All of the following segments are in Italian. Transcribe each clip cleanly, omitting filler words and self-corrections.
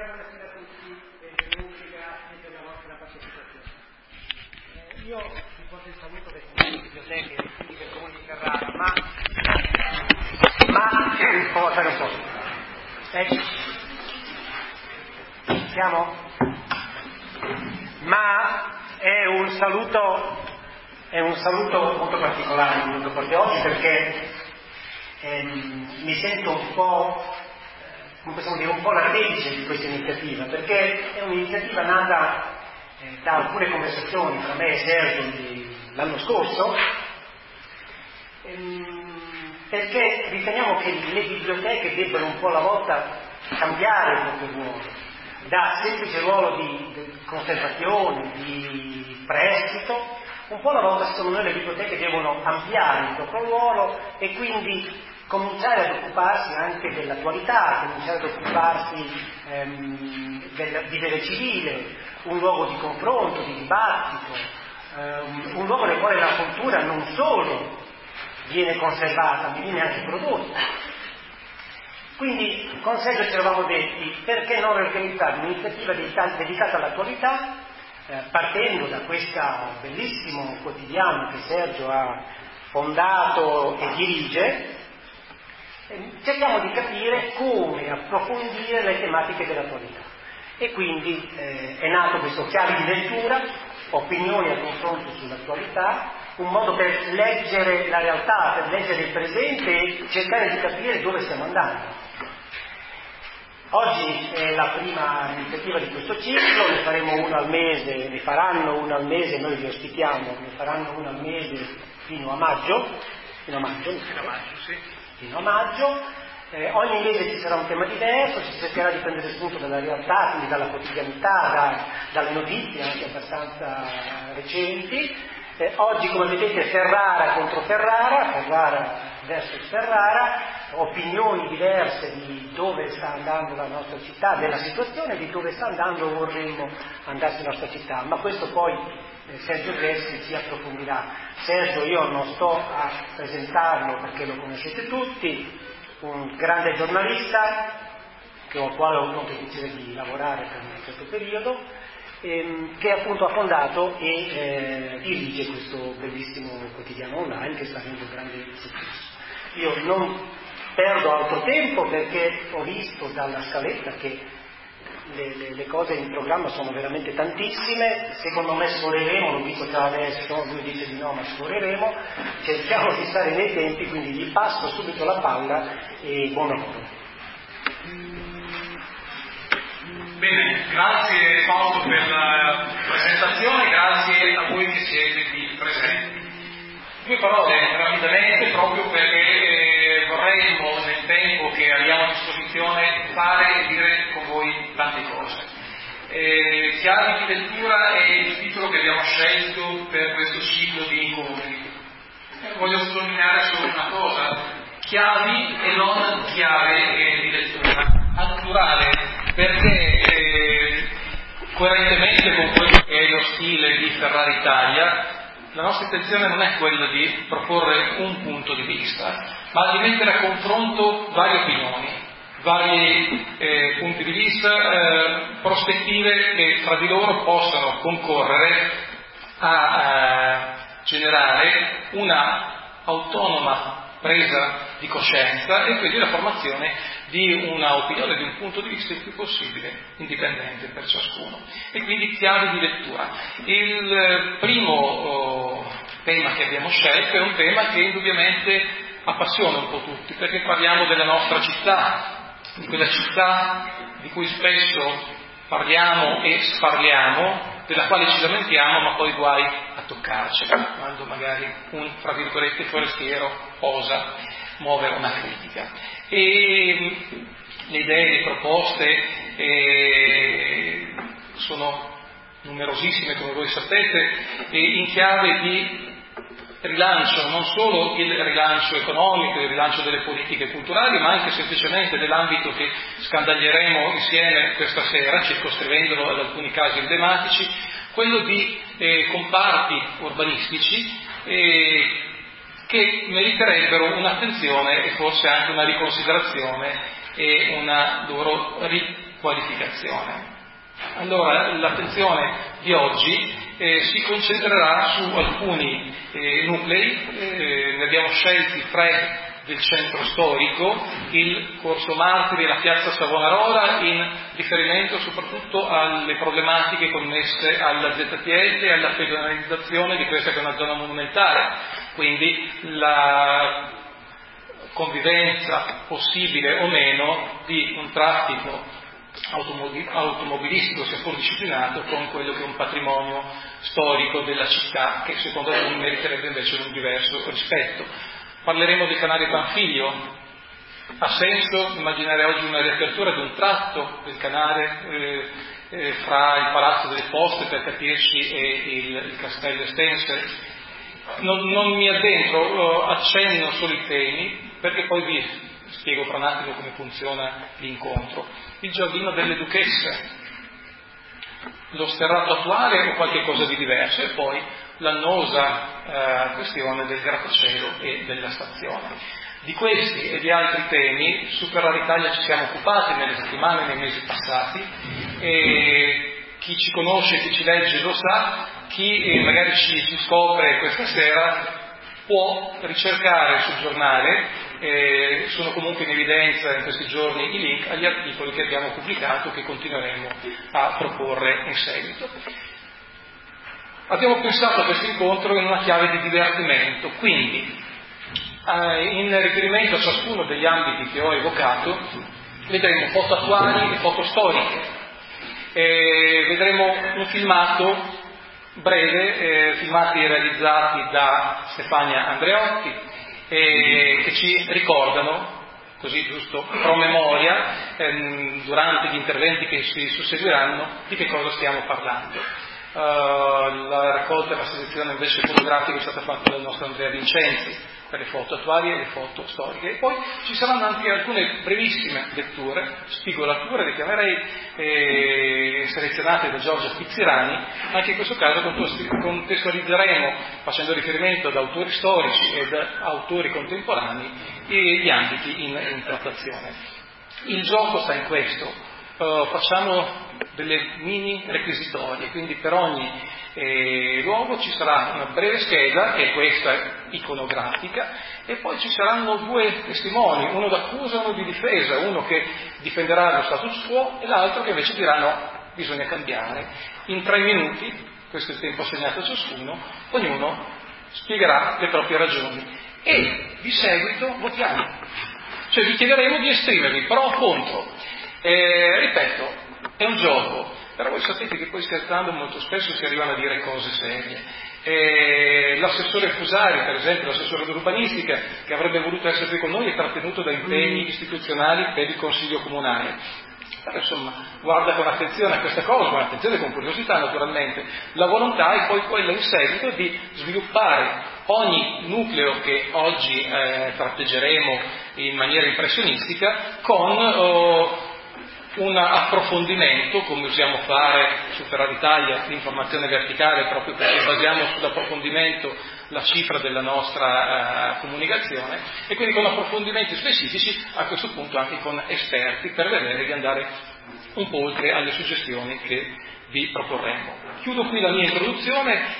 Buonasera a tutti, benvenuti, grazie per la vostra partecipazione. Io vi porto il saluto del Comune di Biblioteche e quindi del Comune di Carrara, ma può stare un po'. Siamo? Ma è un saluto molto particolare quello che porto oggi, perché mi sento un po', come possiamo dire, un po' l'artefice di questa iniziativa, perché è un'iniziativa nata da alcune conversazioni tra me e Sergio l'anno scorso, perché riteniamo che le biblioteche debbano un po' alla volta cambiare il proprio ruolo, da semplice ruolo di conservazione, di prestito. Un po' alla volta, secondo me, le biblioteche devono ampliare il proprio ruolo e quindi cominciare ad occuparsi anche dell'attualità, cominciare ad occuparsi del vivere civile, un luogo di confronto, di dibattito, un luogo nel quale la cultura non solo viene conservata, ma viene anche prodotta. Quindi con Sergio ci eravamo detti, perché non organizzare un'iniziativa dedicata all'attualità, partendo da questo bellissimo quotidiano che Sergio ha fondato e dirige. Cerchiamo di capire come approfondire le tematiche dell'attualità. E quindi è nato questo chiave di lettura, opinioni a confronto sull'attualità, un modo per leggere la realtà, per leggere il presente e cercare di capire dove stiamo andando. Oggi è la prima iniziativa di questo ciclo, ne faremo una al mese, ne faranno una al mese, noi vi ospitiamo, ne faranno una al mese fino a maggio, sì. Ogni mese ci sarà un tema diverso, si cercherà di prendere spunto dalla realtà, quindi dalla quotidianità, dalle notizie anche abbastanza recenti. Oggi, come vedete, Ferrara contro Ferrara, Ferrara versus Ferrara, opinioni diverse di dove sta andando la nostra città, della situazione, di dove sta andando o vorremmo andarsi la nostra città, ma questo poi Sergio Grassi ci approfondirà. Sergio io non sto a presentarlo perché lo conoscete tutti, un grande giornalista con il quale ho avuto il piacere di lavorare per un certo periodo, che appunto ha fondato e dirige questo bellissimo quotidiano online che sta avendo grande successo. Io non perdo altro tempo perché ho visto dalla scaletta che le cose in programma sono veramente tantissime. Secondo me sforeremo, lo dico già adesso, lui dice di no, ma sforeremo, cerchiamo di stare nei tempi, quindi gli passo subito la palla e buon lavoro. Bene, grazie Paolo per la presentazione, grazie a voi che siete qui presenti. Due parole rapidamente, proprio perché vorremmo nel tempo che abbiamo a disposizione fare e dire con voi tante cose. Chiavi di lettura è il titolo che abbiamo scelto per questo ciclo di incontri. Voglio sottolineare solo una cosa: chiavi e non chiave di lettura, al plurale, perché coerentemente con quello che è lo stile di Ferrara Italia, la nostra intenzione non è quella di proporre un punto di vista, ma di mettere a confronto varie opinioni, vari punti di vista, prospettive che fra di loro possano concorrere a generare una autonoma presa di coscienza e quindi la formazione di una opinione, di un punto di vista il più possibile indipendente per ciascuno. E quindi chiavi di lettura. Il primo tema che abbiamo scelto è un tema che indubbiamente appassiona un po' tutti, perché parliamo della nostra città, di quella città di cui spesso parliamo e sparliamo, della quale ci lamentiamo, ma poi guai a toccarci, quando magari un, fra virgolette, forestiero osa muovere una critica. E le idee, le proposte sono numerosissime, come voi sapete, e in chiave di rilancio, non solo il rilancio economico, il rilancio delle politiche culturali, ma anche semplicemente dell'ambito che scandaglieremo insieme questa sera, circoscrivendolo ad alcuni casi emblematici, quello di comparti urbanistici che meriterebbero un'attenzione e forse anche una riconsiderazione e una loro qualificazione. Allora, l'attenzione di oggi si concentrerà su alcuni nuclei, ne abbiamo scelti 3 del centro storico, il Corso Martiri e la piazza Savonarola, in riferimento soprattutto alle problematiche connesse alla ZTL e alla pedonalizzazione di questa che è una zona monumentale, quindi la convivenza possibile o meno di un traffico automobilistico, seppur disciplinato, con quello che è un patrimonio storico della città, che secondo me meriterebbe invece un diverso rispetto. Parleremo del canale Panfilio. Ha senso immaginare oggi una riapertura di un tratto del canale fra il Palazzo delle Poste, per capirci, e il Castello Estense? Non mi addentro, accenno solo i temi, perché poi vi spiego fra un attimo come funziona l'incontro. Il Giardino delle Duchesse, lo sterrato attuale o qualche cosa di diverso, e poi l'annosa questione del grattacielo e della stazione. Di questi e di altri temi su Ferrari Italia ci siamo occupati nelle settimane e nei mesi passati, e chi ci conosce, chi ci legge lo sa, chi magari ci scopre questa sera può ricercare sul giornale, sono comunque in evidenza in questi giorni i link agli articoli che abbiamo pubblicato, che continueremo a proporre in seguito. Abbiamo pensato a questo incontro in una chiave di divertimento, quindi in riferimento a ciascuno degli ambiti che ho evocato vedremo foto attuali e foto storiche, vedremo un filmato breve, filmati realizzati da Stefania Andreotti, che ci ricordano, così giusto pro memoria, durante gli interventi che si susseguiranno, di che cosa stiamo parlando. La raccolta e la selezione invece fotografica è stata fatta dal nostro Andrea Vincenzi per le foto attuali e le foto storiche, e poi ci saranno anche alcune brevissime letture, spigolature le chiamerei, selezionate da Giorgia Pizzirani. Anche in questo caso contestualizzeremo, facendo riferimento ad autori storici ed autori contemporanei, gli ambiti in trattazione. Il gioco sta in questo. Facciamo delle mini requisitorie, quindi per ogni luogo ci sarà una breve scheda, che è questa iconografica, e poi ci saranno 2 testimoni, uno d'accusa e uno di difesa, uno che difenderà lo status quo e l'altro che invece dirà no, bisogna cambiare. In 3 minuti, questo è il tempo assegnato a ciascuno, ognuno spiegherà le proprie ragioni e di seguito votiamo, cioè vi chiederemo di esprimervi pro o contro. Ripeto, è un gioco, però voi sapete che poi scherzando molto spesso si arrivano a dire cose serie. L'assessore Fusari, per esempio, l'assessore dell'urbanistica, che avrebbe voluto essere qui con noi, è trattenuto da impegni istituzionali per il Consiglio Comunale. Però insomma, guarda con attenzione a questa cosa, con attenzione e con curiosità naturalmente. La volontà è poi quella in seguito di sviluppare ogni nucleo che oggi tratteggeremo in maniera impressionistica con un approfondimento, come usiamo fare su Ferrari Italia, l'informazione verticale, proprio perché basiamo sull'approfondimento la cifra della nostra comunicazione, e quindi con approfondimenti specifici, a questo punto anche con esperti, per vedere di andare un po' oltre alle suggestioni che vi proporremo. Chiudo qui la mia introduzione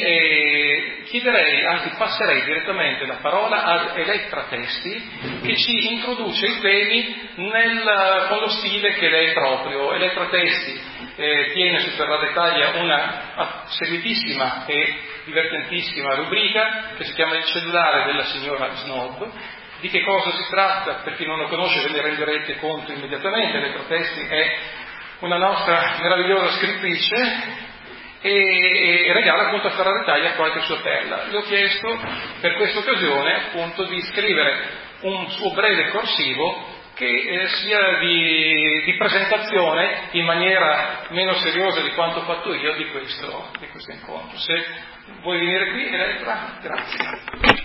e chiederei, anzi passerei direttamente la parola ad Elettra Testi, che ci introduce i temi con lo stile che lei è proprio. Elettra Testi tiene su Ferrari Italia una seguitissima e divertentissima rubrica che si chiama Il cellulare della signora Snob. Di che cosa si tratta? Per chi non lo conosce ve ne renderete conto immediatamente. Elettra Testi è una nostra meravigliosa scrittrice e regala appunto a Ferrari Italia qualche sua perla. Le ho chiesto per questa occasione appunto di scrivere un suo breve corsivo che sia di presentazione in maniera meno seriosa di quanto ho fatto io di questo incontro. Se vuoi venire qui, Elettra, grazie.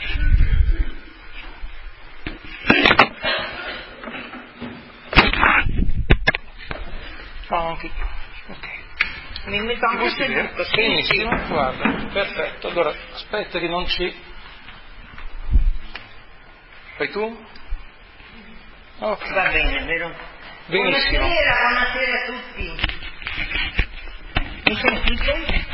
Ok. Mi metto anche seduto, benissimo, guarda, perfetto. Allora, aspetta che non ci... Fai tu? Ok. Va bene, vero? Benissimo. Buonasera a tutti. Mi sentite?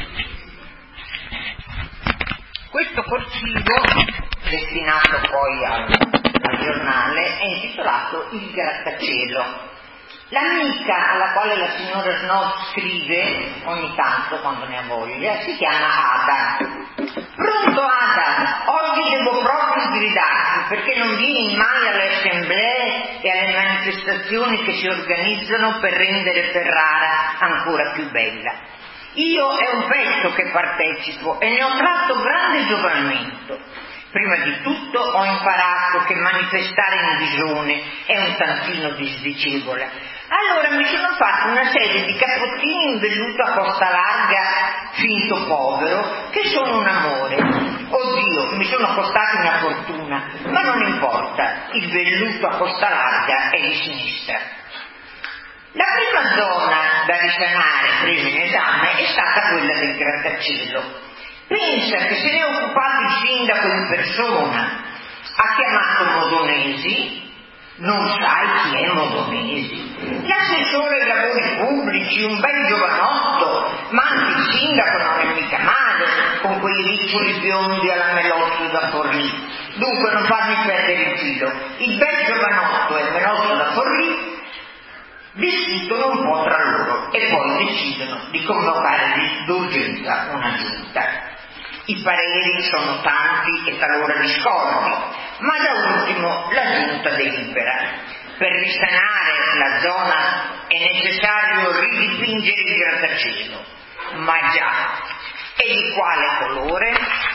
Questo corsivo, destinato poi al giornale, è intitolato Il grattacielo. L'amica alla quale la signora Snow scrive ogni tanto quando ne ha voglia si chiama Ada. Pronto Ada, oggi devo proprio sgridarti perché non vieni mai alle assemblee e alle manifestazioni che si organizzano per rendere Ferrara ancora più bella. Io è un pezzo che partecipo e ne ho tratto grande giovamento. Prima di tutto ho imparato che manifestare in visione è un tantino disdicevole. Allora mi sono fatto una serie di cappottini in velluto a costa larga finto povero, che sono un amore. Oddio, mi sono costati una fortuna, ma non importa, il velluto a costa larga è di sinistra. La prima zona da risanare presa in esame è stata quella del grattacielo. Pensa che se ne è occupato il sindaco in persona, ha chiamato Modonesi, non sai chi è Modonesi, l'assessore ai lavori pubblici, un bel giovanotto, ma anche il sindaco non è mica male, con quei riccioli biondi alla Melozzo da Forlì. Dunque non farmi perdere il filo, il bel giovanotto e Melozzo da Forlì discutono un po' tra loro e poi decidono di convocare d'urgenza una giunta. I pareri sono tanti e talora discordi, ma da ultimo la giunta delibera. Per risanare la zona è necessario ridipingere il grattacielo. Ma già, e di quale colore?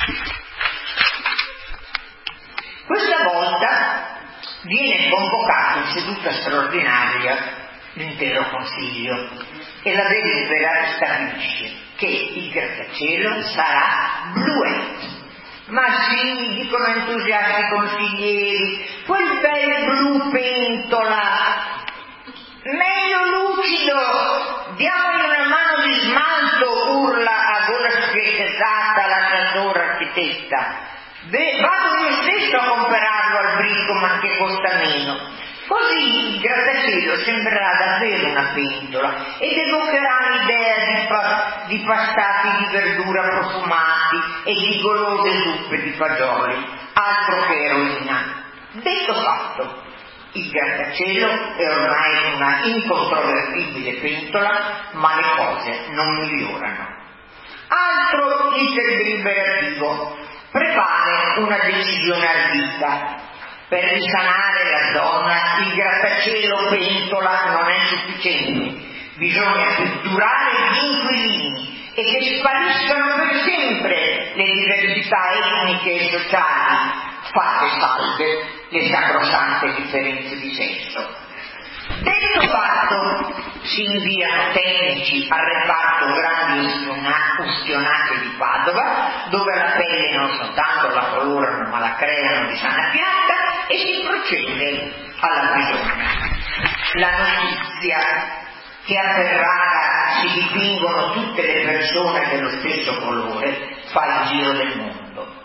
Questa volta viene convocato in seduta straordinaria l'intero Consiglio e la delibera stabilisce che il grattacielo sarà bluetto. Ma sì, dicono entusiasti consiglieri, quel bel blu pentola, meglio lucido, diamogli una mano di smalto, urla a gola spiegazzata l'assessore architetta. Vado io stesso a comperarlo al Bricoman che costa meno. Così il grattacielo sembrerà davvero una pentola ed evocherà l'idea di pastati di verdura profumati e di golose zuppe di fagioli, altro che eroina. Detto fatto, il grattacielo è ormai una incontrovertibile pentola, ma le cose non migliorano. Altro iter deliberativo, prevale una decisione ardita. Per risanare la zona il grattacielo pentola non è sufficiente, bisogna pitturare gli inquilini e che spariscano per sempre le diversità etniche e sociali, fatte salve le sacrosante differenze di sesso. Detto fatto, si inviano tecnici al reparto grandi ustionate di Padova, dove la pelle non soltanto la colorano ma la creano di sana pianta, e si procede alla prigione. La notizia che a Ferrara si dipingono tutte le persone dello stesso colore fa il giro del mondo.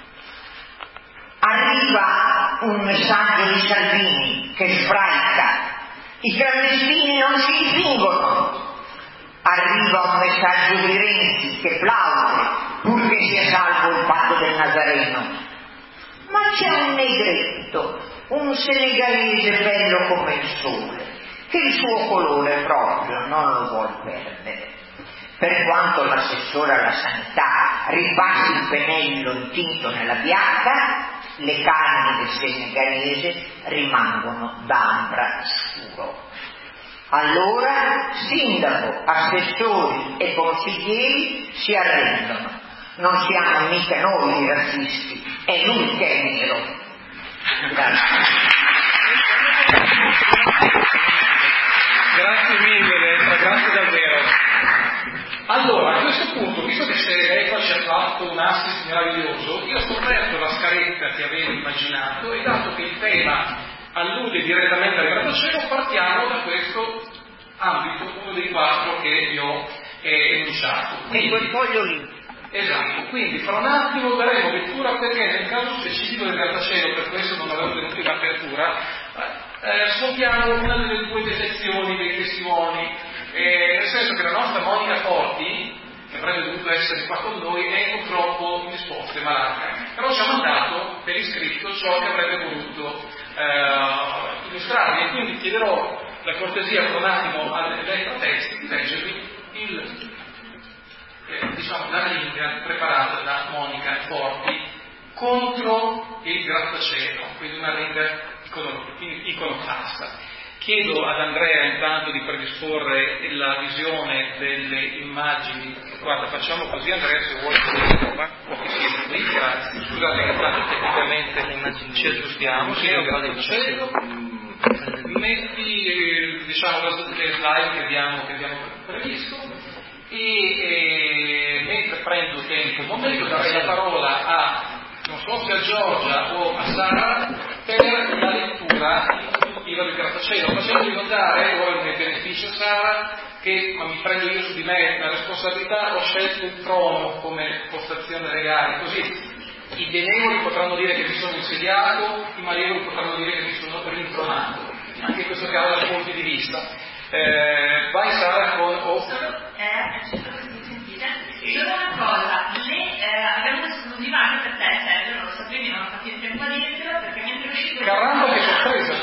Arriva un messaggio di Salvini che sbraica: i clandestini non si dipingono. Arriva un messaggio di Renzi che plaude purché sia salvo il patto del Nazareno. Ma c'è un negretto, un senegalese bello come il sole, che il suo colore proprio non lo vuol perdere. Per quanto l'assessore alla sanità ripassi il pennello intinto nella bianca, le carni del senegalese rimangono d'ambra scuro. Allora sindaco, assessori e consiglieri si arrendono. Non siamo mica noi i razzisti, è lui che è nero. Grazie. Grazie mille, Letra, grazie davvero. Allora, a questo punto, visto che Letra ci ha fatto un assist meraviglioso, io ho scoperto la scaletta che avevo immaginato e dato che il tema allude direttamente al grattacielo, partiamo da questo ambito, uno dei 4 che io ho enunciato. E quel foglio lì. Esatto, quindi fra un attimo daremo lettura perché nel caso specifico del grattacielo, per questo non avevo tenuto in apertura, scontiamo una delle due defezioni dei testimoni, nel senso che la nostra Monica Forti, che avrebbe dovuto essere qua con noi, è purtroppo indisposta, è malata, però ci ha mandato per iscritto ciò che avrebbe voluto illustrarvi, e quindi chiederò la cortesia per un attimo ai testi di leggervi la linea preparata da Monica Forti contro il grattacielo, quindi una linea iconoclasta. Chiedo ad Andrea intanto di predisporre la visione delle immagini. Guarda, facciamo così, Andrea, se vuoi qui, grazie. Scusate che intanto tecnicamente le immagini ci aggiustiamo, del cielo. Metti le slide che abbiamo previsto e mentre prendo tempo un momento darei la parola a, non so se a Giorgia o a Sara, per la lettura introduttiva del grattacielo, facendovi notare, ora ne beneficio Sara, che mi prendo io su di me la responsabilità, ho scelto il trono come postazione legale, così i benevoli potranno dire che mi sono insediato, i malevoli potranno dire che mi sono rintronato, anche in questo caso dal punto di vista. Vai Sara con solo una cosa, abbiamo un'esclusiva anche per te, Sergio, non lo sapevi, non ho fatto il tempo a dirtelo, perché mentre uscivo Caramba, che sorpresa!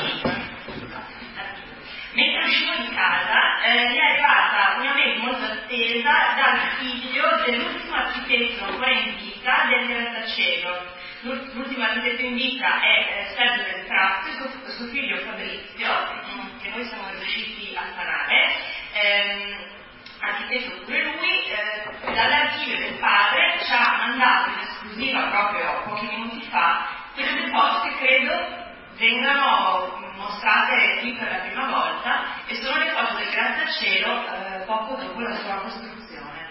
Mentre uscivo di casa mi è arrivata una mail molto attesa dal figlio dell'ultimo architetto ancora in vita del grattacielo. L'ultimo architetto in vita è Sergio Del Crazio, suo figlio Fabrizio, che noi siamo riusciti a sanare. Architetto pure lui, dall'archivio del padre ci ha mandato in esclusiva proprio pochi minuti fa queste foto che credo vengano mostrate qui per la prima volta, e sono le foto del grattacielo poco dopo la sua costruzione.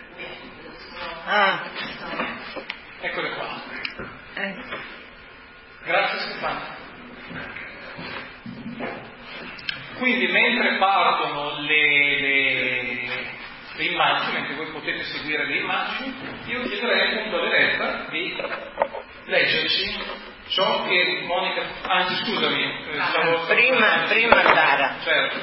Eccole qua. Grazie Stefano. Quindi mentre partono le immagini, mentre voi potete seguire le immagini, io chiederei appunto a Loretta di leggerci ciò che Monica, anzi scusami, prima Sara. Certo.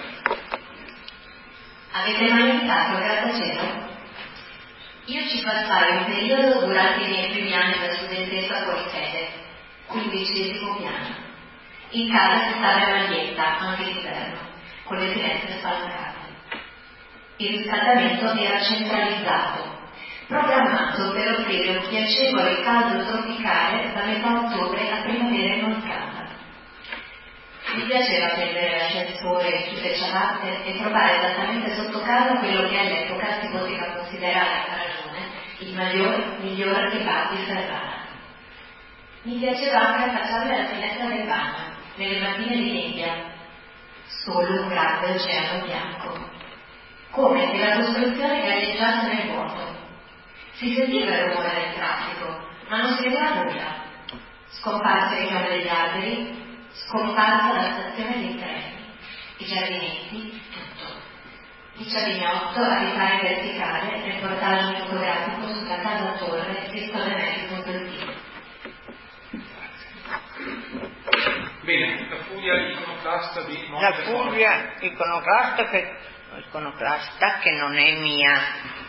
Avete mai visitato il grattacielo? Io ci passai un periodo durante i miei primi anni da studentessa fuori sede, 15° piano. In casa si stava in maglietta, anche l'inverno, con le finestre spalancate. Il riscaldamento era centralizzato, programmato per offrire un piacevole caldo tropicale da metà ottobre a primavera inoltrata. Mi piaceva prendere l'ascensore su le ciabatte e trovare esattamente sotto casa quello che all'epoca si poteva considerare a ragione il miglior kebab di Ferrara. Mi piaceva anche affacciarmi alla finestra del bagno, nelle mattine di nebbia, solo un grande oceano bianco, come se la costruzione galleggiasse nel vuoto. Si sentiva il rumore del traffico, ma non si vedeva nulla. Scomparse le chiome degli alberi, scomparsa la stazione dei treni, i giardinetti, tutto. Il Ciavignotto, abitare verticale, reportage fotografico sulla casa torre di Stonemesi.it. Bene, la furia iconoclasta di Monica. La furia iconoclasta che non è mia.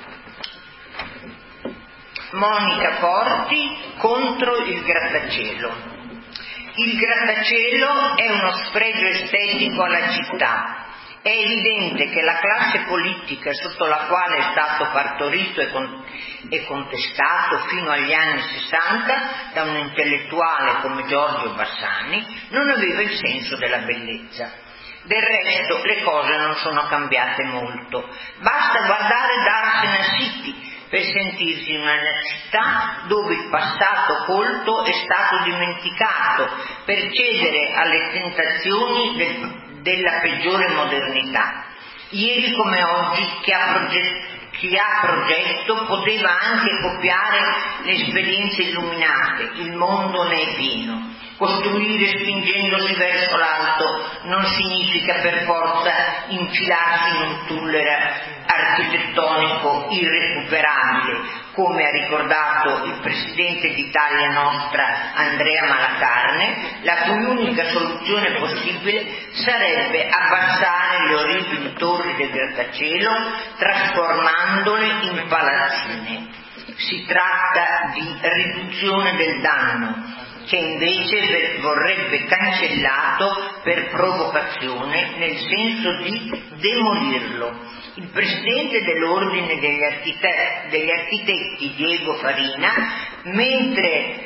Monica Forti contro il grattacielo. Il grattacielo è uno sfregio estetico alla città. È evidente che la classe politica sotto la quale è stato partorito e contestato fino agli anni 60 da un intellettuale come Giorgio Bassani non aveva il senso della bellezza. Del resto le cose non sono cambiate molto. Basta guardare Darsena City per sentirsi in una città dove il passato colto è stato dimenticato per cedere alle tentazioni della peggiore modernità. Ieri come oggi chi ha progetto poteva anche copiare le esperienze illuminate, il mondo ne è pieno. Costruire spingendosi verso l'alto non significa per forza infilarsi in un tunnel architettonico irrecuperabile, come ha ricordato il presidente d'Italia Nostra Andrea Malacarne, la cui unica soluzione possibile sarebbe abbassare le orribili torri del grattacielo trasformandole in palazzine. Si tratta di riduzione del danno, che invece vorrebbe cancellato per provocazione, nel senso di demolirlo. Il presidente dell'Ordine degli Architetti, Diego Farina, mentre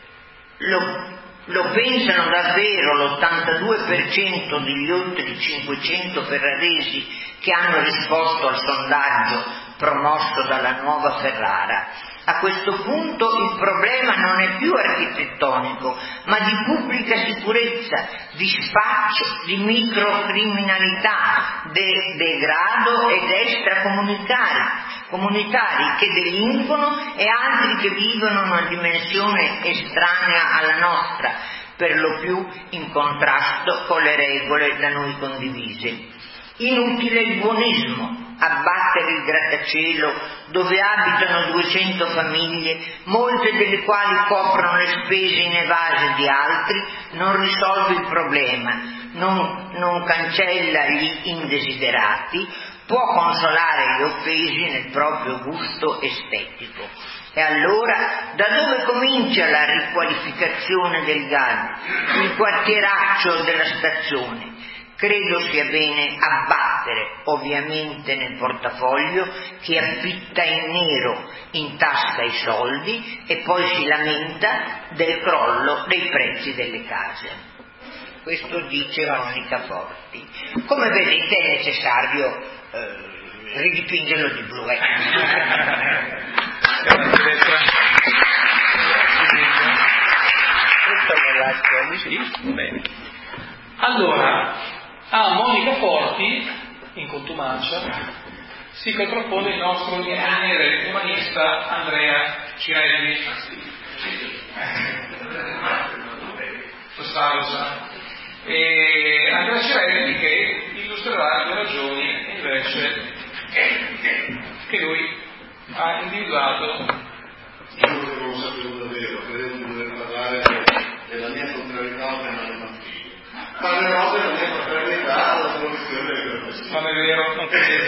lo pensano davvero l'82% degli oltre 500 ferraresi che hanno risposto al sondaggio promosso dalla Nuova Ferrara. A questo punto il problema non è più architettonico, ma di pubblica sicurezza, di spaccio, di microcriminalità, degrado ed extracomunitari che delinquono e altri che vivono una dimensione estranea alla nostra, per lo più in contrasto con le regole da noi condivise. Inutile il buonismo. Abbattere il grattacielo dove abitano 200 famiglie, molte delle quali coprono le spese inevase di altri, non risolve il problema, non cancella gli indesiderati, può consolare gli offesi nel proprio gusto estetico. E allora da dove comincia la riqualificazione del GAD, il quartieraccio della stazione? Credo sia bene abbattere, ovviamente nel portafoglio, chi affitta in nero, in tasca i soldi e poi si lamenta del crollo dei prezzi delle case. Questo dice Monica Forti. Come vedete è necessario ridipingerlo di blu. Allora, a Monica Forti, in contumacia, si contrappone il nostro ingegnere umanista Andrea Cirelli. E Andrea Cirelli che illustrerà le ragioni invece che lui ha individuato. Io non lo sapevo davvero, credevo di dover parlare della mia contrarietà al penale mattino. Parlerò della mia contrarietà alla soluzione del grattacielo. Non è vero, non credete.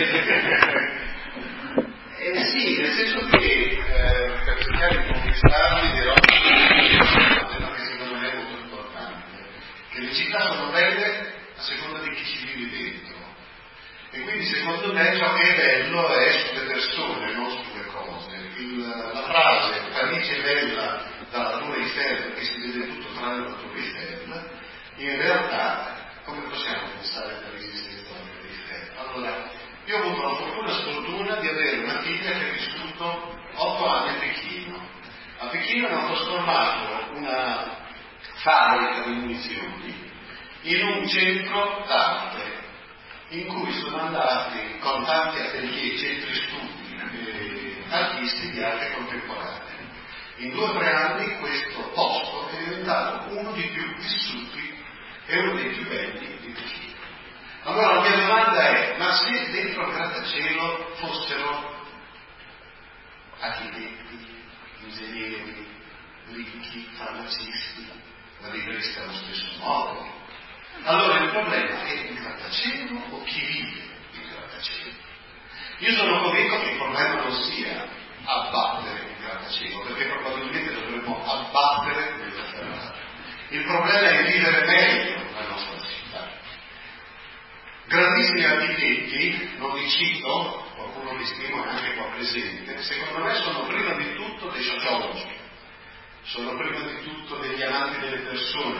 Sì, nel senso che per cercare di conquistarli dirò una cosa che secondo me è molto importante, che le città sono belle a seconda di chi ci vive dentro. E quindi secondo me ciò che è bello è sulle persone, non sulle cose. La frase Parigi è bella dalla natura esterna, che si vede tutto tranne la natura esterna, in realtà come possiamo pensare all'esistenza della natura esterna? Allora, io ho avuto la fortuna e sfortuna di avere una figlia che ha vissuto 8 anni a Pechino. A Pechino hanno trasformato una fabbrica di munizioni in un centro d'arte, in cui sono andati con tanti atelier, centri studi, artisti di arte contemporanea. In 2 o 3 anni questo posto è diventato uno dei più vissuti e uno dei più belli di Pechino. Allora la mia domanda è, ma se dentro il grattacielo fossero architetti, ingegneri, ricchi, farmacisti, la vivreste allo stesso modo? Allora il problema è il grattacielo o chi vive il grattacielo? Io sono convinto che il problema non sia abbattere il grattacielo, perché probabilmente dovremmo abbattere quella ferrata. Il problema è vivere meglio la nostra città. Grandissimi architetti, non li cito, qualcuno li stimo e anche qua presente, secondo me sono prima di tutto dei sociologi, sono prima di tutto degli amanti delle persone,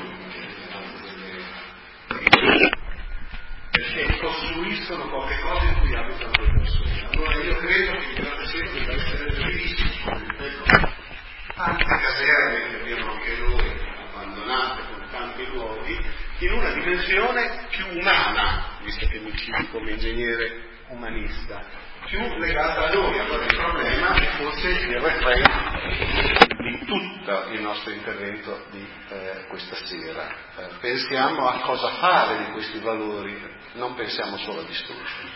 perché costruiscono qualche cosa in cui abitano le persone. Allora io credo che il grattacielo debba essere bellissimo, tante caserme che abbiamo anche noi abbandonate con tanti luoghi, in una dimensione più umana, visto che mi citi come ingegnere umanista, più legata a noi. Allora il problema è forse il refrain di tutto il nostro intervento di questa sera. Pensiamo a cosa fare di questi valori, non pensiamo solo a distruggerli.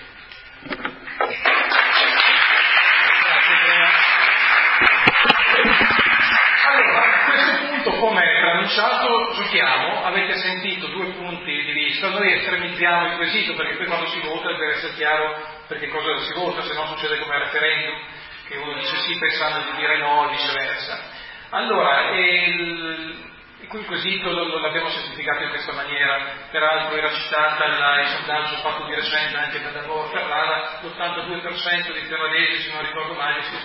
Allora, a questo punto, come preannunciato, giochiamo. Avete sentito 2 punti di vista, noi estremizziamo il quesito, perché poi quando si vota deve essere chiaro perché cosa si vota, se no succede come al referendum, che uno dice sì pensando di dire no, e viceversa. Allora, il quesito l'abbiamo semplificato in questa maniera, peraltro era citata il sondaggio fatto di recente anche da Davor Ferrara, l'82% di ferraresi, se non ricordo male, si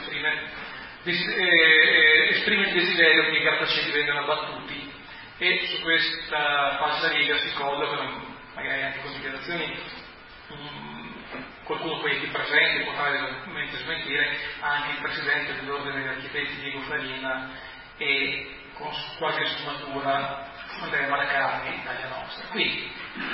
esprime il desiderio che i grattacieli vengano abbattuti, e su questa falsa riga si collocano magari anche considerazioni, qualcuno poi qui presente può fare eventualmente smentire, anche il presidente dell'ordine degli architetti Diego Farina e con qualche sfumatura Andrea Malacarni, Italia Nostra. Quindi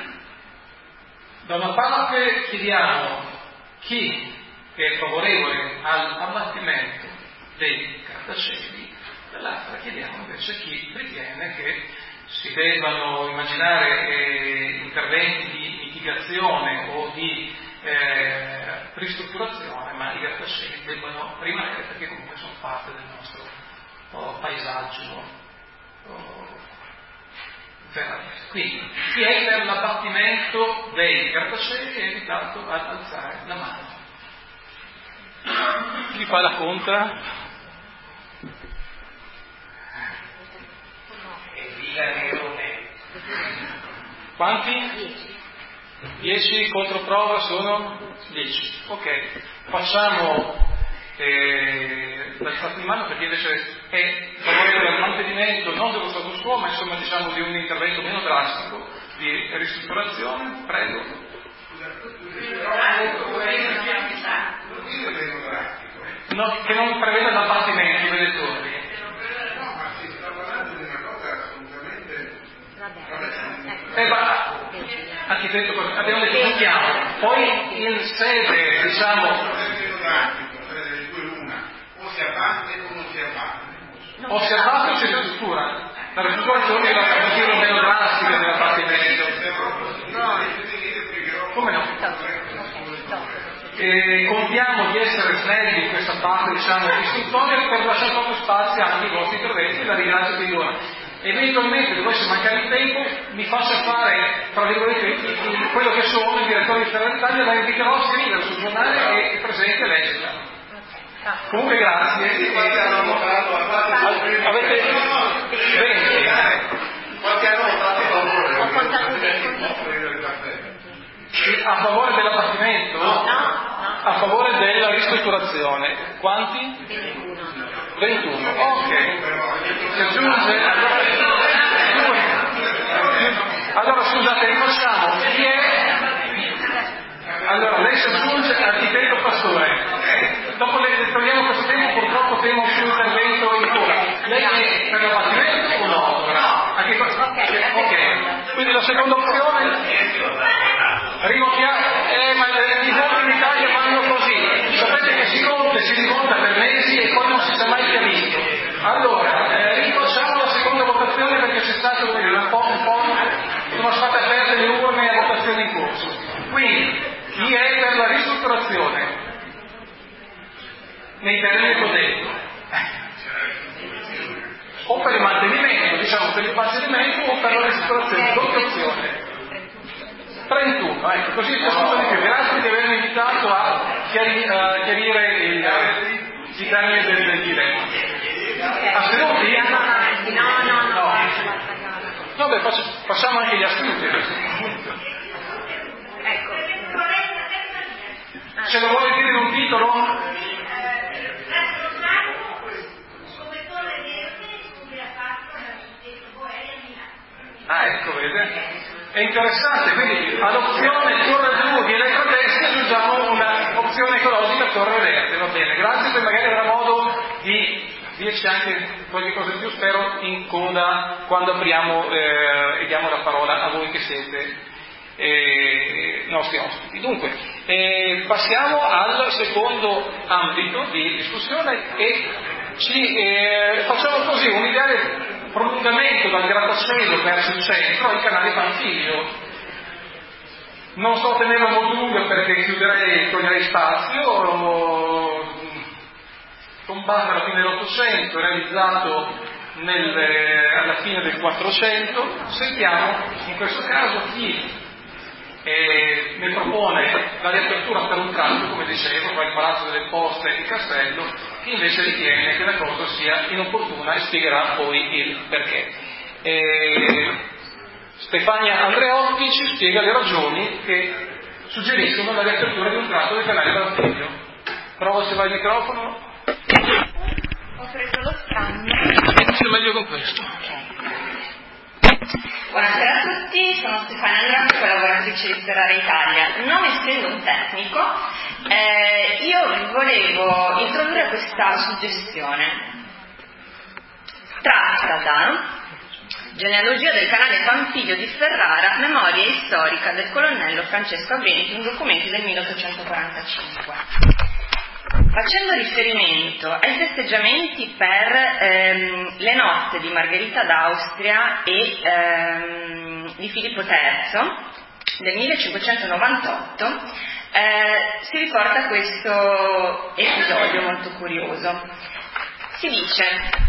da una parte chiediamo chi è favorevole all'abbattimento dei grattacieli, dall'altra chiediamo invece chi ritiene che si debbano immaginare interventi di mitigazione o di ristrutturazione, ma i grattacieli debbano rimanere perché comunque sono parte del nostro paesaggio ferrarese. Quindi chi è per l'abbattimento dei grattacieli è invitato ad alzare la mano. Chi fa la conta? Quanti? 10 contro prova sono 10. Ok, facciamo l'alzata di mano per chi invece è favorevole al mantenimento non dello status quo, ma insomma diciamo di un intervento meno drastico di ristrutturazione. Prego. No, che non preveda l'abbattimento dei lettori. No, ma si sta parlando di una cosa assolutamente... Architetto, abbiamo detto giochiamo, poi in sede diciamo o si abbatte o non si abbatte, o si abbatte o si ristruttura. La ristrutturazione è la capacità meno drastica dell'abbattimento. Come no? Contiamo di essere snelli in questa parte diciamo istruttoria per lasciare proprio spazio anche ai vostri interventi. La ringrazio di ora. Eventualmente dovesse mancare il tempo, mi faccia fare, tra virgolette, quello che sono il direttore di Ferrari Italia, la inviterò a scrivere sul giornale e presente leggerla. Comunque grazie. Avete 20. qualche anno votato a A favore dell'abbattimento? No. A favore della ristrutturazione. Quanti? 21. Ok. Si aggiunge. Allora scusate, rifacciamo. Chi è? Allora, lei si aggiunge architetto Pastore. Dopo le togliamo questo tempo, purtroppo temo più intervento in cura. Lei è per l'abbattimento o no? Anche ok. Quindi la seconda opzione ma i voti in Italia vanno così. Sapete che si conta e si riconta per mesi e poi non si sa mai chiarito. Allora, rifacciamo la seconda votazione perché c'è stato un po' sono state aperte le urne a votazione in corso. Quindi, chi è per la ristrutturazione? Nei termini così. O per il mantenimento, diciamo per il mantenimento o per la ristrutturazione, doppia opzione. 31, ecco, così il punto di più. Grazie di avermi invitato a chiarire i termini del dilemma. Astenuti? No, beh, facciamo anche gli astenuti. Ecco. Ce lo vuole dire in un titolo? Ecco, vede? È interessante, quindi all'opzione torre blu di elettrotesti aggiungiamo un'opzione ecologica torre verde, va bene, grazie, poi magari avrà modo di dirci anche qualche cosa in più, spero, in coda quando apriamo e diamo la parola a voi che siete nostri ospiti. Dunque, passiamo al secondo ambito di discussione e facciamo così un ideale prolungamento dal grattacielo verso il centro al canale Panfilio. Non so tenerlo molto lungo perché toglierei spazio. Combatte alla fine dell'Ottocento, realizzato alla fine del 400. Sentiamo in questo caso chi ne propone la riapertura per un tratto, come dicevo, tra il Palazzo delle Poste e il Castello, chi invece ritiene che la cosa sia inopportuna e spiegherà poi il perché. Stefania Andreotti ci spiega le ragioni che suggeriscono la riapertura di un tratto del canale Panfilio. Prova se va il microfono. Ho preso lo scanno. Inizio meglio con questo. Buonasera a tutti, sono Stefania Andreotti, collaboratrice di Ferrara Italia. Non essendo un tecnico, io volevo introdurre questa suggestione. Tratta da Genealogia del canale Panfilio di Ferrara, memoria storica del colonnello Francesco Abrenti in documenti del 1845. Facendo riferimento ai festeggiamenti per le nozze di Margherita d'Austria e di Filippo III del 1598, si riporta questo episodio molto curioso. Si dice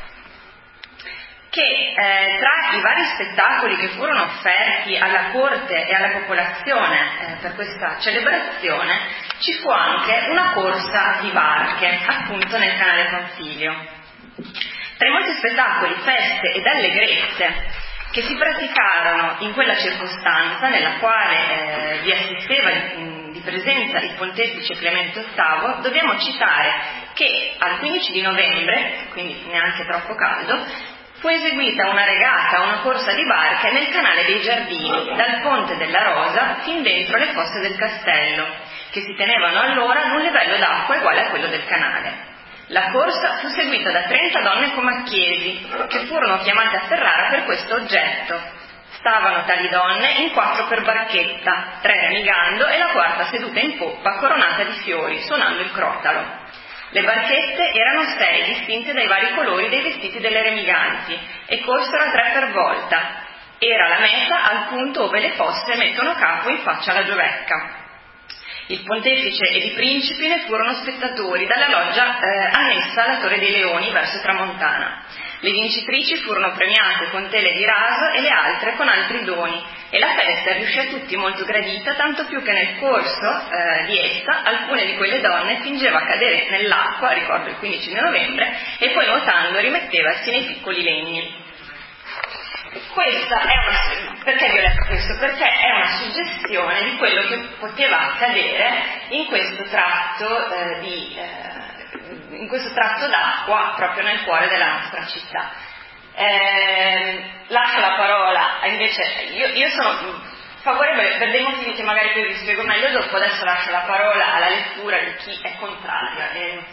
che tra i vari spettacoli che furono offerti alla corte e alla popolazione per questa celebrazione ci fu anche una corsa di barche, appunto nel canale Panfilio. Tra i molti spettacoli, feste ed allegrezze che si praticarono in quella circostanza, nella quale vi assisteva di presenza il pontefice Clemente VIII, dobbiamo citare che al 15 di novembre, quindi neanche troppo caldo, fu eseguita una regata, una corsa di barche nel canale dei Giardini, dal Ponte della Rosa fin dentro le fosse del castello, che si tenevano allora ad un livello d'acqua uguale a quello del canale. La corsa fu seguita da 30 donne comacchiesi, che furono chiamate a Ferrara per questo oggetto. Stavano tali donne in 4 per barchetta, 3 remigando e la quarta seduta in poppa coronata di fiori, suonando il crotalo. Le barchette erano 6, distinte dai vari colori dei vestiti delle remiganti, e corsero a 3 per volta. Era la meta al punto ove le fosse mettono capo in faccia alla giovecca. Il pontefice ed i principi ne furono spettatori dalla loggia annessa alla Torre dei Leoni verso Tramontana. Le vincitrici furono premiate con tele di raso e le altre con altri doni, e la festa riuscì a tutti molto gradita, tanto più che nel corso di essa alcune di quelle donne fingeva cadere nell'acqua, ricordo il 15 di novembre, e poi nuotando rimettevasi nei piccoli legni. Questa è perché vi ho letto questo? Perché è una suggestione di quello che poteva accadere in questo tratto in questo tratto d'acqua proprio nel cuore della nostra città. Lascio la parola, invece io sono favorevole per dei motivi che magari poi vi spiego meglio dopo. Adesso lascio la parola alla lettura di chi è contrario.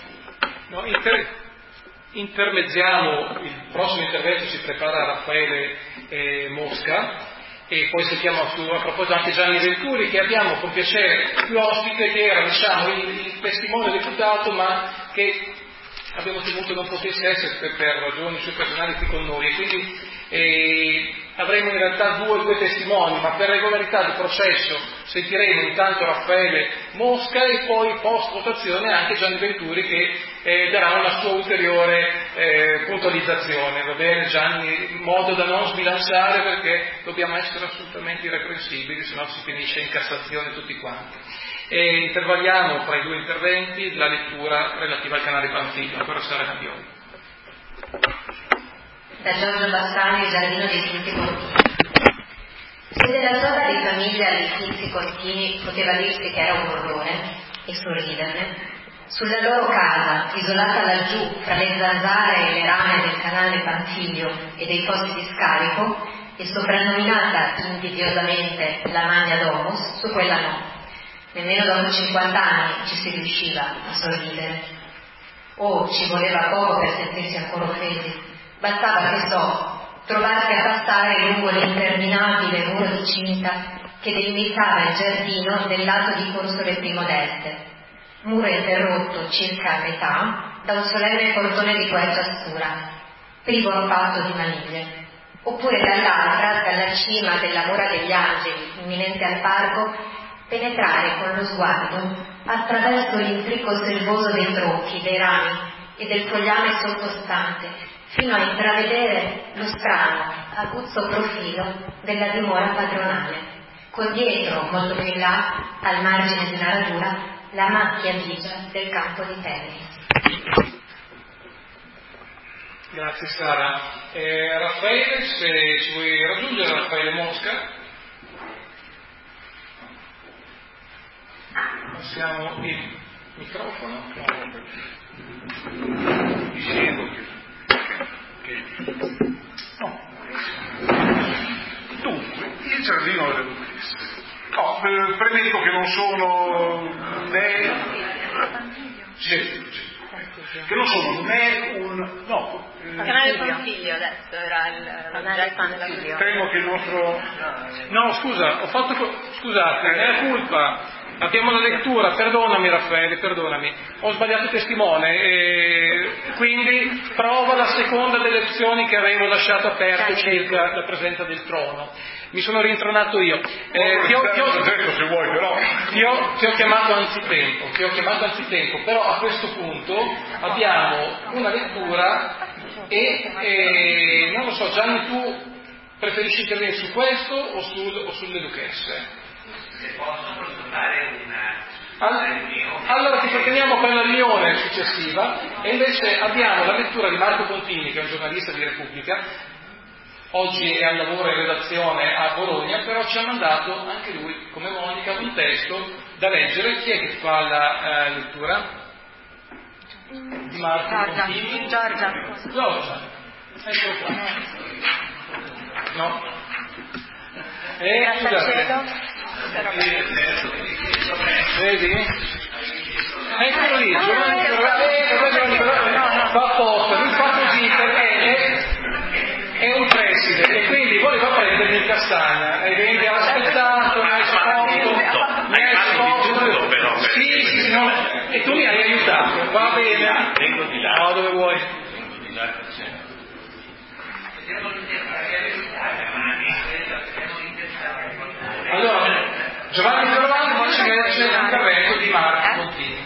Intermezziamo, il prossimo intervento si prepara Raffaele Mosca, e poi sentiamo a proposito anche Gianni Venturi, che abbiamo con piacere più ospite, che era il testimone deputato, ma che abbiamo temuto non potesse essere per ragioni sue personali qui con noi, e quindi avremo in realtà due testimoni, ma per regolarità del processo sentiremo intanto Raffaele Mosca e poi post votazione anche Gianni Venturi, che darà una sua ulteriore puntualizzazione. Va bene Gianni, in modo da non sbilanciare, perché dobbiamo essere assolutamente irreprensibili, se no si finisce in Cassazione tutti quanti. E intervalliamo tra i due interventi la lettura relativa al canale Panfilio. Ancora Sara Campioni. Da Giorgio Bassani, Giardino dei Finzi Contini. Se della sola di famiglia dei Finzi Contini poteva dirsi che era un orrore e sorriderne, sulla loro casa, isolata laggiù fra le zanzare e le rane del canale Panfilio e dei posti di scarico, e soprannominata invidiosamente la Magna Domus, su quella no. Nemmeno dopo 50 anni ci si riusciva a sorridere. Ci voleva poco per sentirsi ancora offesi. Bastava, che trovarsi a passare lungo l'interminabile muro di cinta che delimitava il giardino del lato di Corso Le Primo d'Este. Muro interrotto circa a metà da un solenne portone di quercia scura, privo affatto di maniglie, oppure dall'altra, dalla cima della mura degli angeli, imminente al parco, penetrare con lo sguardo attraverso l'intrico selvoso dei tronchi, dei rami e del fogliame sottostante, fino a intravedere lo strano, aguzzo profilo della dimora padronale, con dietro, molto più in là, al margine di una radura, la macchia grigia del campo di tennis. Grazie Sara. Raffaele, se ci vuoi raggiungere, Raffaele Mosca. Passiamo il microfono. Dicevo dunque, il giardino delle Duchesse. Premetto che non sono né... che non sono né un... Canale Consiglio adesso era il... Temo che il nostro... No, scusa, scusate, è colpa. Abbiamo la lettura, perdonami Raffaele, perdonami, ho sbagliato testimone, quindi prova la seconda delle opzioni che avevo lasciato aperto circa la presenza del trono. Mi sono rintronato io. Ti ho chiamato anzitempo, però a questo punto abbiamo una lettura e non lo so, Gianni, tu preferisci intervenire su questo o sulle Duchesse? Se posso fare allora ti proponiamo per la riunione successiva e invece abbiamo la lettura di Marco Contini, che è un giornalista di Repubblica, oggi è al lavoro in redazione a Bologna, però ci ha mandato anche lui, come Monica, un testo da leggere. Chi è che fa la lettura? Di Marco Contini? Giorgia. Eccolo qua. No? Scusate. Vedi? Eccolo lì, Giovanni, fa apposta, lui fa così perché è un preside e quindi voleva prendermi in castagna e quindi ha aspettato, mi ha esposto, sì, no, e tu mi hai aiutato, va bene, vengo di là, no, dove vuoi? Allora, Giovanni Giovanni ci legge l'intervento di Marco Contini.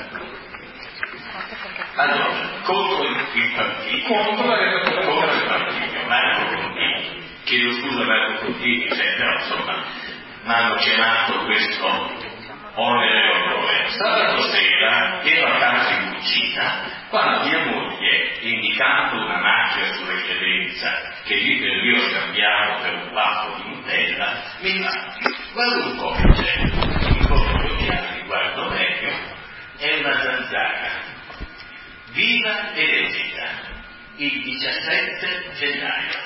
Allora, contro il partito, Marco Contini, chiedo scusa Marco Contini, però insomma, mi hanno chiamato questo onore. Sabato sera ero a casa in cucina quando mia moglie, indicando una macchia sulla credenza che lì per lì ho scambiato per un pacco di Nutella, mi fa: guarda un po' che c'è, mi corro gli occhiali, guardo meglio, è una zanzara, viva ed esita, il 17 gennaio.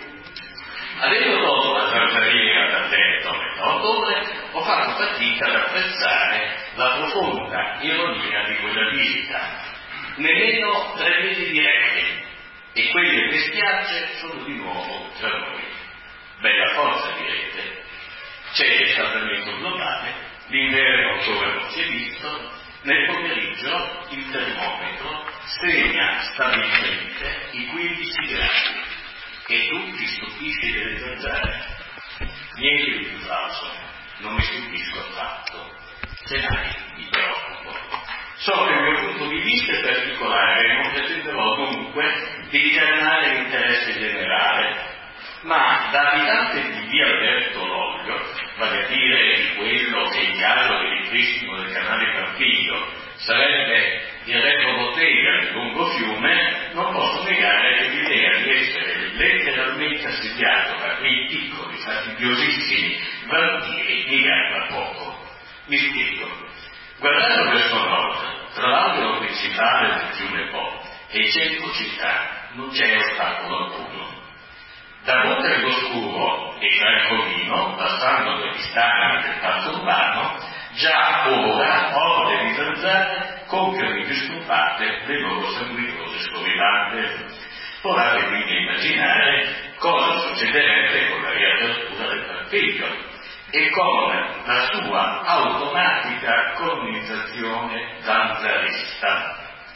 Avendo tolto la zanzariera dal letto a metà ottobre, ho fatto fatica ad apprezzare la profonda ironia di quella visita. Nemmeno 3 mesi di regni, e quelle bestiacce sono di nuovo tra noi. Bella forza, direte. C'è il riscaldamento globale, l'inverno ancora non si è visto, nel pomeriggio il termometro segna stabilmente i 15 gradi e tu ti stupisci delle zanzare. Niente di più falso, non mi stupisco affatto, se mai mi preoccupo. So che il mio punto di vista è particolare e non pretenderò dunque di richiamare l'interesse generale, ma da abitante di via Alberto Loglio, vale a dire di quello che in caso di ripristino del canale Campiglio sarebbe il retro bottega del lungo fiume, non posso negare che l'idea di essere letteralmente assediato da quei piccoli, fastidiosissimi vampiri mi garba poco. Mi spiego. Guardando verso nord, tra l'albero principale del fiume Po e il centro città, non c'è ostacolo alcuno. Da Monte Scuro e Francolino, passando per gli stadi del parco urbano, già ora orde di zanzare compiono disturpate le loro sanguinose scorribande. Provate quindi a immaginare cosa succederebbe con la riapertura del Campiglio e con la sua automatica colonizzazione zanzarista.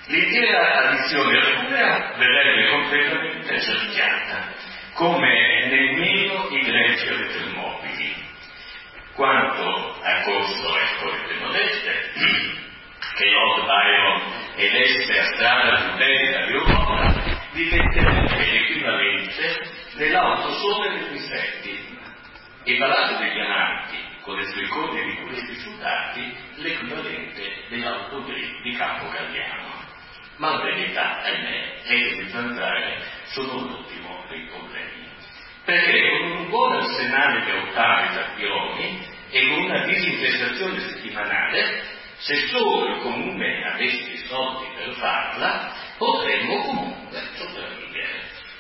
L'intera addizione erbivora verrebbe completamente cerchiata, come nemmeno i greci elettromobili. Quanto a costo e scorte modeste, che Lord Byron elesse a strada più bella d'Europa, diventerebbe l'equivalente dell'autosole degli insetti, e Palazzo dei Diamanti, con le sue code di questi soldati, l'equivalente dell'autogrill di Campo Galliano. Ma la verità, ahimè, è che le zanzare sono l'ultimo dei problemi. Perché con un buon arsenale di ottavi tappironi e con una disinfestazione settimanale, se solo il comune avesse i soldi per farla, potremmo comunque sopravvivere.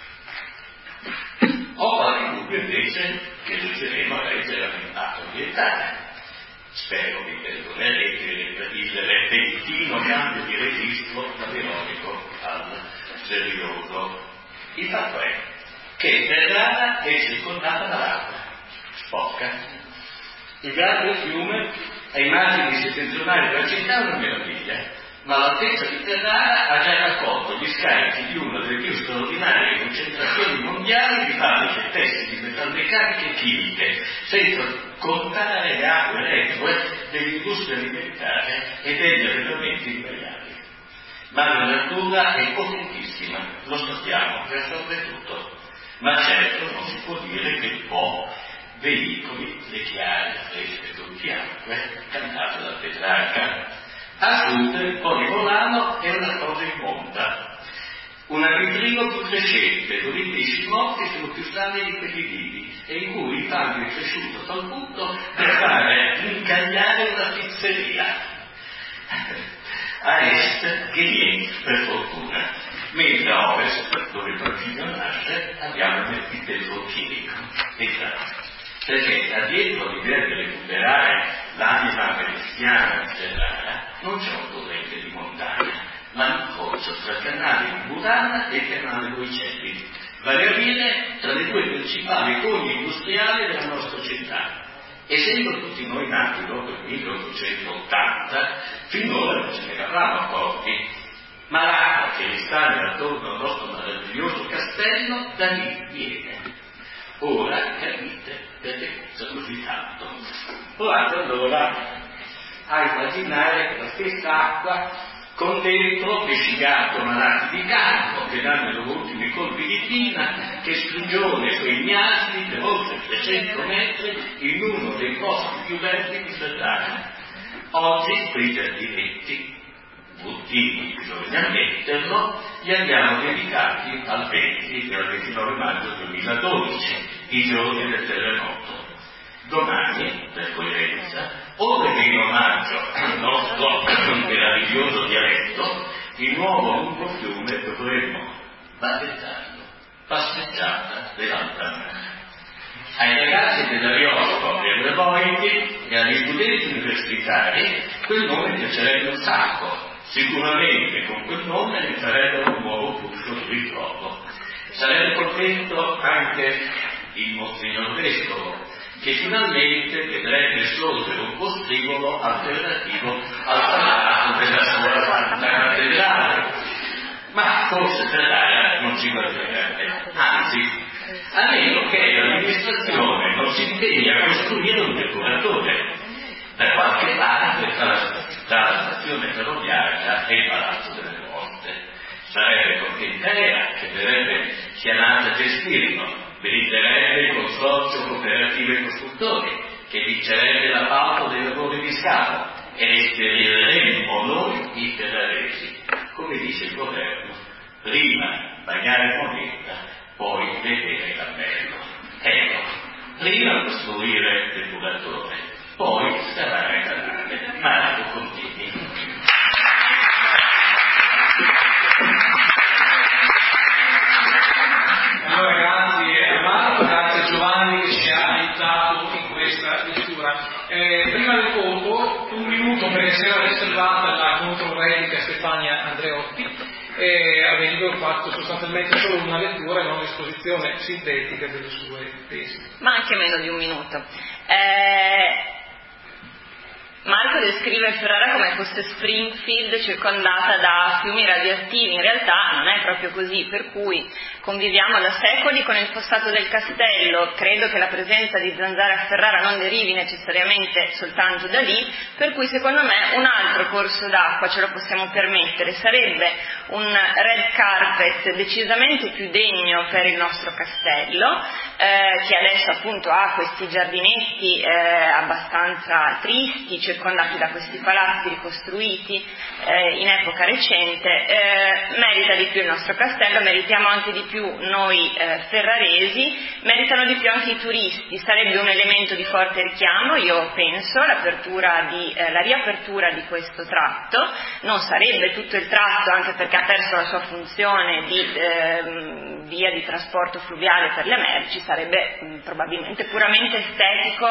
Ho qualche dubbio invece che riusciremo a reggere l'attentato ambientale. Spero che perdonerete il repentino cambio di registro dall'ironico al serioso. Il fatto è che Ferrara è circondata dall'acqua, sporca. Il grande fiume ai margini settentrionali della città è una meraviglia, ma l'altezza di Ferrara ha già raccolto gli scarichi di una delle più straordinarie concentrazioni mondiali di fabbriche tessili, metalmeccaniche e chimiche, senza contare le acque reflue dell'industria alimentare e degli allevamenti invernali. Ma la natura è potentissima, lo sappiamo, per assorbe tutto. Ma certo non si può dire che può veicoli le chiare, fresche doppiacque cantate da Petrarca. A sud il Po di Volano è una cosa in monta, un arritrino più crescente, dove i pesci morti sono più sani di quelli vivi e in cui il fango è cresciuto a tal punto per fare incagliare una pizzeria. A est Ghirien, per fortuna, mentre a ovest, dove il Proviglio nasce, abbiamo il vitello chimico. Esatto. Perché da dietro l'idea di recuperare l'anima cristiana di Ferrara non c'è un torrente di montagna, ma un corso tra il canale di Burana e il canale Boicelli, vale a dire tra le due principali cogli industriali della nostra città. Essendo tutti noi nati dopo il 1880, finora non ce ne eravamo accorti, ma l'acqua che risale attorno al nostro meraviglioso castello da lì viene. Ora capite perché c'è così tanto. Provate allora a immaginare che la stessa acqua con dentro vescicato malati di cancro che danno i loro ultimi colpi di pinna, che sprigione quei miasmi per oltre 300 metri in uno dei posti più belli di Ferrara. Oggi quei giardinetti, bruttini, bisogna ammetterlo, li abbiamo dedicati al 20 e al 29 maggio 2012, i giorni del terremoto. Domani, per coerenza, oltre che in omaggio al nostro meraviglioso dialetto, il nuovo lungo fiume dovremmo battezzarlo Passeggiata dell'Alta Mare. Ai ragazzi dell'Arioscopo e alle Voiti e agli studenti universitari quel nome piacerebbe un sacco. Sicuramente con quel nome ne farebbero un nuovo punto di ritrovo. Sarebbe contento anche il Monsignor Vescovo, che finalmente vedrebbe sorgere un postribolo alternativo al salato della sua Santa Cattedrale. Ma forse Ferrara non ci guarderebbe, anzi, a meno che l'amministrazione non si impegni a costruire un depuratore da qualche parte tra la stazione ferroviaria e il Palazzo delle Poste. Sarebbe contentera, che verrebbe chiamata a gestirlo, meriterebbe il consorzio cooperativo costruttori, che vincerebbe l'appalto dei lavori di scavo e restituiremmo noi i ferraresi. Come dice il governo, prima pagare moneta, poi vedere il cammello. Ecco, prima costruire il depuratore, poi scavare il canale. Marco continui. Allora grazie a Marco, grazie a Giovanni che ci ha aiutato in questa lettura. Prima del voto, un minuto perché si era riservata la controreplica Stefania Andreotti e avendo fatto sostanzialmente solo una lettura e non un'esposizione sintetica delle sue tesi. Ma anche meno di un minuto. Marco descrive Ferrara come fosse Springfield circondata da fiumi radioattivi. In realtà non è proprio così, per cui conviviamo da secoli con il fossato del castello. Credo che la presenza di zanzare a Ferrara non derivi necessariamente soltanto da lì, per cui secondo me un altro corso d'acqua ce lo possiamo permettere. Sarebbe un red carpet decisamente più degno per il nostro castello, che adesso appunto ha questi giardinetti abbastanza tristi, circondati da questi palazzi ricostruiti in epoca recente. Merita di più il nostro castello, meritiamo anche di più noi ferraresi, meritano di più anche i turisti. Sarebbe un elemento di forte richiamo, io penso, la riapertura di questo tratto. Non sarebbe tutto il tratto, anche perché ha perso la sua funzione di via di trasporto fluviale per le merci, sarebbe probabilmente puramente estetico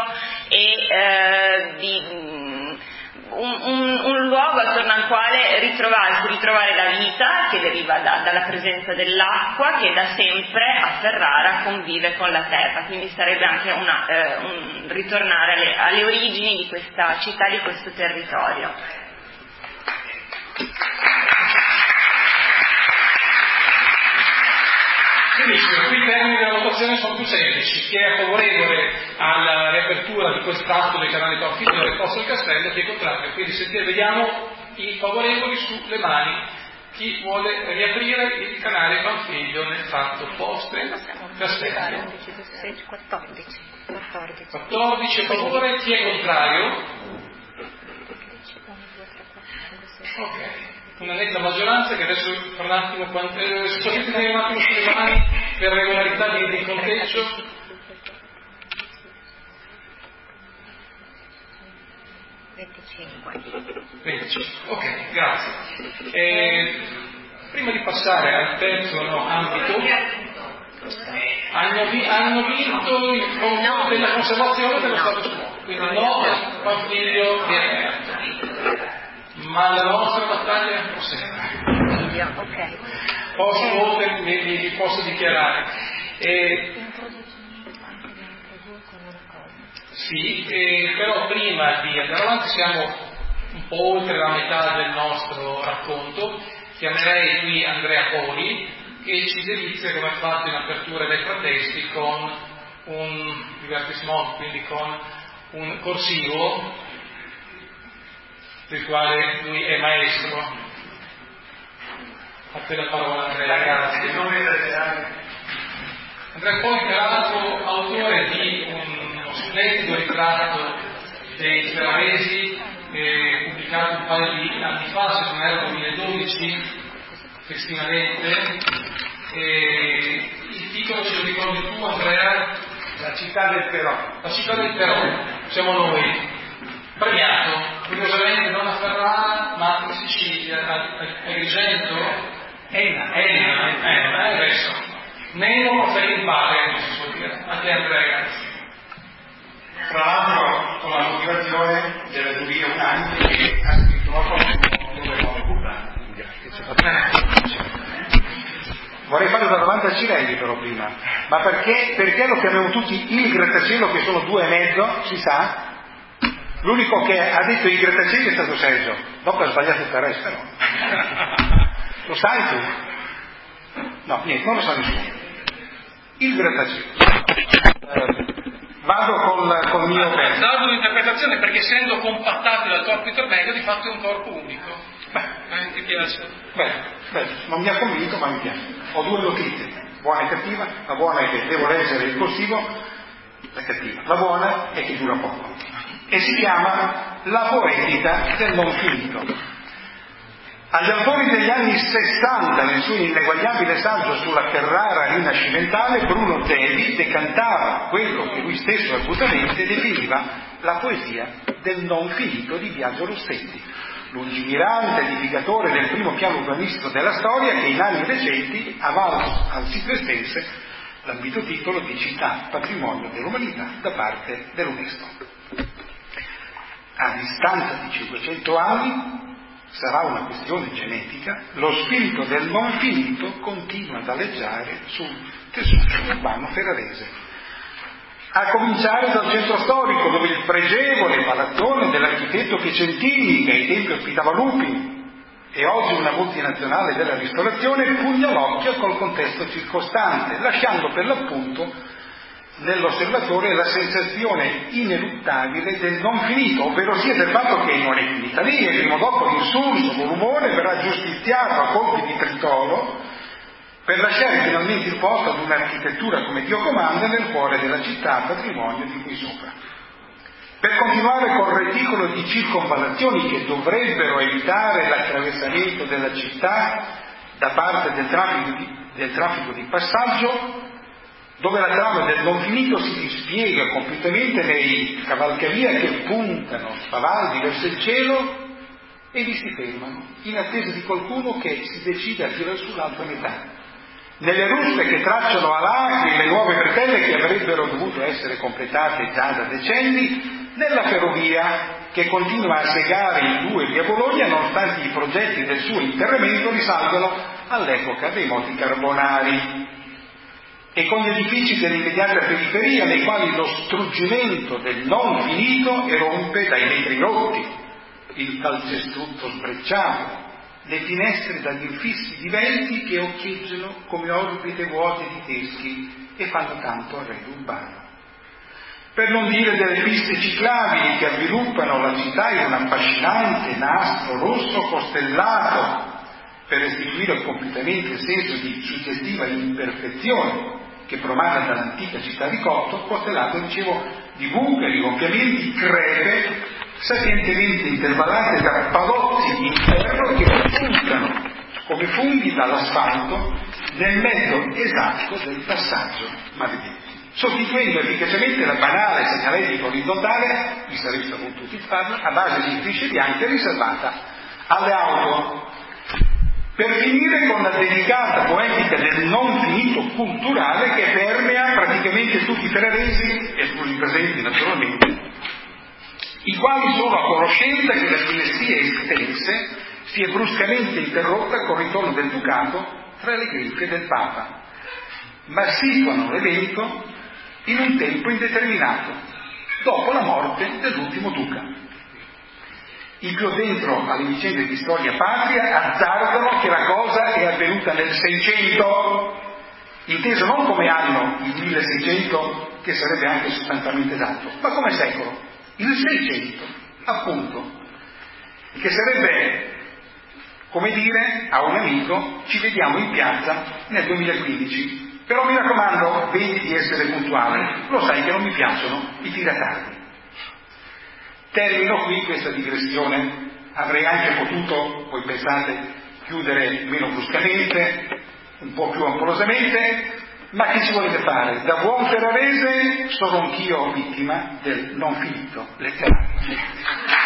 e un luogo attorno al quale ritrovare la vita che deriva dalla presenza dell'acqua, che da sempre a Ferrara convive con la terra. Quindi sarebbe anche un ritornare alle origini di questa città, di questo territorio. Benissimo, qui i termini della votazione sono più semplici. Chi è favorevole alla riapertura di questo tratto del canale Panfilio del Posto del Castello, chi è contrario. Quindi vediamo i favorevoli sulle mani. Chi vuole riaprire il canale Panfilio nel tratto Posto del Castello? 14 a favore, chi è contrario? Ok. Una netta maggioranza che adesso per un attimo potete un attimo sulle mani per regolarità di conteggio. 25. Ok, grazie. Prima di passare al terzo ambito, hanno vinto il confronto della conservazione dello status quo, quindi no Panfilio di aperto. Ma la nostra battaglia prosegue. Posso dichiarare. Sì, però prima di andare avanti siamo un po' oltre la metà del nostro racconto. Chiamerei qui Andrea Poli, che ci delizia, come ha fatto in apertura dei pretesti, con un divertissement, quindi con un corsivo del quale lui è maestro. A te la parola, Andrea, grazie. Andrea Poli, peraltro autore di uno splendido ritratto dei ferraresi, pubblicato un paio di anni fa, se non era 2012, festinamente. Il titolo ce lo ricordi tu, Andrea? La città del Però. La città del Però, siamo noi. Premiato, curiosamente non a Ferrara, ma in Sicilia, a Agrigento, Enna, adesso. Nemo o fai in pare, non si può dire. A te, Andrea. Tra l'altro con la motivazione della giuria unanime che ha scritto una cosa dove non occupa. Vorrei fare una domanda a Cirelli però prima, ma perché lo chiamiamo tutti il grattacielo, che sono 2,5, si sa? L'unico che ha detto i grattacieli è stato Sergio, dopo ha sbagliato il resto, no? Lo sai tu? No, niente, non lo sa nessuno. Il grattacielo. Vado col mio pezzo. Salvo l'interpretazione, perché essendo compattati dal corpo intermedio, di fatto è un corpo unico. Ti piace? Beh, non mi ha convinto, ma mi piace. Ho due notizie, buona e cattiva. La buona è che devo leggere il corsivo, la cattiva. La buona è che dura poco. E si chiama La poetica del non finito. Agli autori degli anni 60, nel suo ineguagliabile saggio sulla Ferrara rinascimentale, Bruno Devi decantava quello che lui stesso argutamente definiva la poesia del non finito di Biagio Rossetti, lungimirante edificatore del primo piano urbanistico della storia, che in anni recenti ha valso al ciprestense l'ambito titolo di città patrimonio dell'umanità da parte dell'UNESCO. A distanza di 500 anni, sarà una questione genetica, lo spirito del non finito continua ad aleggiare sul tessuto urbano ferrarese. a cominciare dal centro storico, dove il pregevole palazzone dell'architetto Piacentini, che ai tempi ospitava Lupi, e oggi una multinazionale della ristorazione, pugna l'occhio col contesto circostante, lasciando per l'appunto nell'osservatore la sensazione ineluttabile del non finito, ovvero sia del fatto che non è finita lì, e il primo dopo l'insulso con l'umore verrà giustiziato a colpi di tritolo per lasciare finalmente il posto ad un'architettura come Dio comanda nel cuore della città, patrimonio di qui sopra. Per continuare col reticolo di circonvallazioni che dovrebbero evitare l'attraversamento della città da parte del traffico di passaggio, dove la trama del non finito si dispiega completamente nei cavalcavia che puntano spavaldi verso il cielo e vi si fermano in attesa di qualcuno che si decida a tirare sull'altra metà. Nelle ruspe che tracciano a lacrime le nuove bretelle che avrebbero dovuto essere completate già da decenni, nella ferrovia che continua a segare in due via Bologna nonostante i progetti del suo interramento risalgono all'epoca dei moti carbonari, e con gli edifici dell'immediata periferia nei quali lo struggimento del non finito erompe dai vetri rotti, il calcestruzzo sbrecciato, le finestre dagli infissi di venti che occhieggiano come orbite vuote di teschi e fanno tanto arredo urbano. Per non dire delle piste ciclabili che avviluppano la città in un affascinante nastro rosso costellato per restituire completamente il senso di suggestiva imperfezione che promana dall'antica città di Cotto, costellato, dicevo, di buchi, gonfiamenti, crepe sapientemente intervallate da palotti in ferro che puntano come funghi dall'asfalto nel mezzo esatto del passaggio maledetto, sostituendo efficacemente la banale segnaletica orizzontale, vi sareste potuti farlo, a base di strisce bianche riservata alle auto. Per finire con la delicata poetica del non finito culturale che permea praticamente tutti i ferraresi, esclusi i presenti naturalmente, i quali sono a conoscenza che la dinastia estense si è bruscamente interrotta col ritorno del ducato tra le grinfie del Papa, ma situano l'evento in un tempo indeterminato, dopo la morte dell'ultimo duca. I più dentro alle vicende di storia patria azzardano che la cosa è avvenuta nel 600, inteso non come anno, il 1600, che sarebbe anche sostanzialmente esatto, ma come secolo, il 600, appunto, che sarebbe come dire a un amico: ci vediamo in piazza nel 2015, però mi raccomando, vedi di essere puntuale, lo sai che non mi piacciono i tiratardi. Termino qui questa digressione, avrei anche potuto, voi pensate, chiudere meno bruscamente, un po' più amorosamente, ma che ci volete fare? Da buon ferrarese sono anch'io vittima del non finito letterario.